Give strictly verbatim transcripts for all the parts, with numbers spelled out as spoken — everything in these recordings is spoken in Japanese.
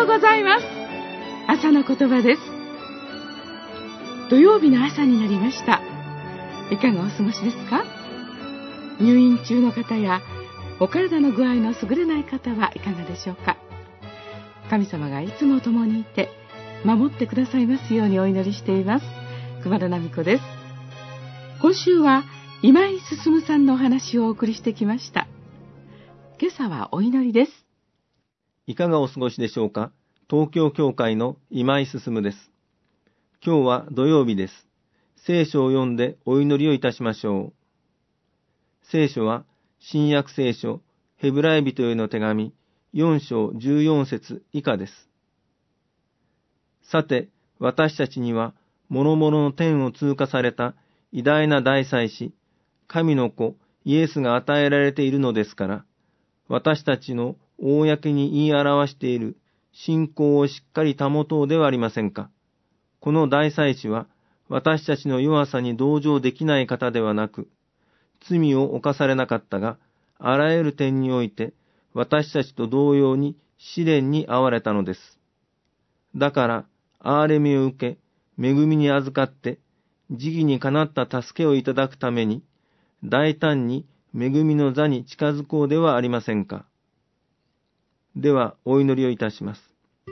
ございます。朝の言葉です。土曜日の朝になりました。いかがお過ごしですか？入院中の方やお体の具合の優れない方はいかがでしょうか？神様がいつも共にいて守ってくださいますようにお祈りしています。熊田奈美子です。今週は今井進さんのお話をお送りしてきました。今朝はお祈りです。 いかがお過ごしでしょうか？東京教会の今井進です。今日は土曜日です。聖書を読んでお祈りをいたしましょう。聖書は新約聖書ヘブライ人への手紙よん章じゅうよん節以下です。さて、私たちには諸々の天を通過された偉大な大祭司、神の子イエスが与えられているのですから、私たちの公に言い表している信仰をしっかり保とうではありませんか。この大祭司は私たちの弱さに同情できない方ではなく、罪を犯されなかったが、あらゆる点において私たちと同様に試練に遭われたのです。だから、憐れみを受け、恵みに預かって、時義にかなった助けをいただくために、大胆に恵みの座に近づこうではありませんか。では、お祈りをいたします。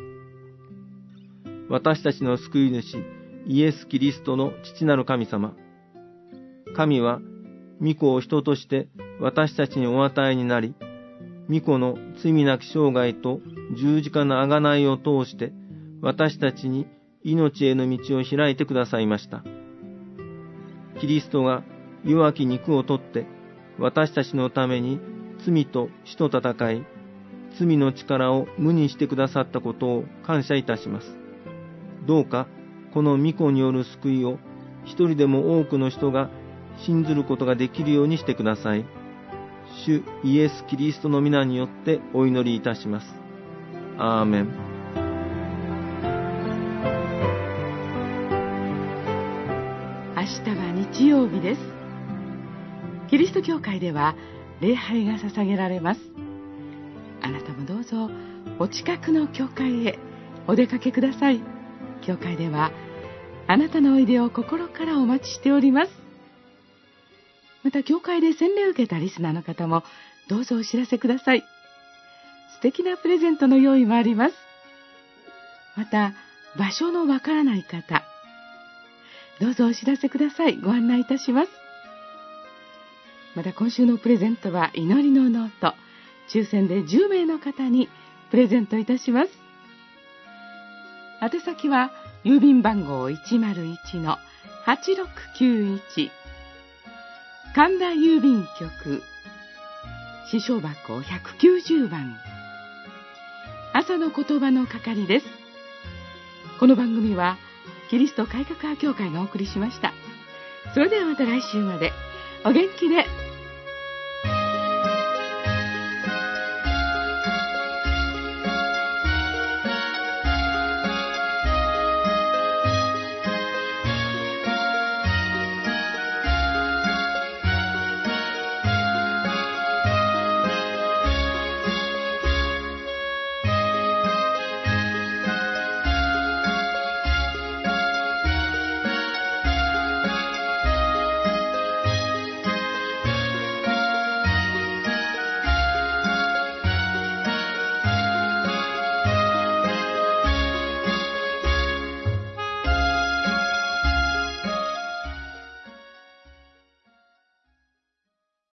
私たちの救い主、イエス・キリストの父なる神様。神は、御子を人として私たちにお与えになり、御子の罪なき生涯と十字架の贖いを通して、私たちに命への道を開いてくださいました。キリストが弱き肉を取って、私たちのために罪と死と戦い、罪の力を無にしてくださったことを感謝いたします。どうか、この御子による救いを一人でも多くの人が信ずることができるようにしてください。主イエス・キリストの皆によってお祈りいたします。アーメン。 明日は日曜日です。キリスト教会では礼拝が捧げられます。あなたもどうぞお近くの教会へお出かけください。教会ではあなたのおいでを心からお待ちしております。また教会で洗礼を受けたリスナーの方もどうぞお知らせください。素敵なプレゼントの用意もあります。また場所のわからない方、どうぞお知らせください。ご案内いたします。また今週のプレゼントは祈りのノート、抽選でじゅうめいの方にプレゼントいたします。宛先は郵便番号 いちまるいちのはちろくきゅういち、神田郵便局支所箱ひゃくきゅうじゅうばん、朝の言葉の係です。この番組はキリスト改革派教会がお送りしました。それではまた来週までお元気で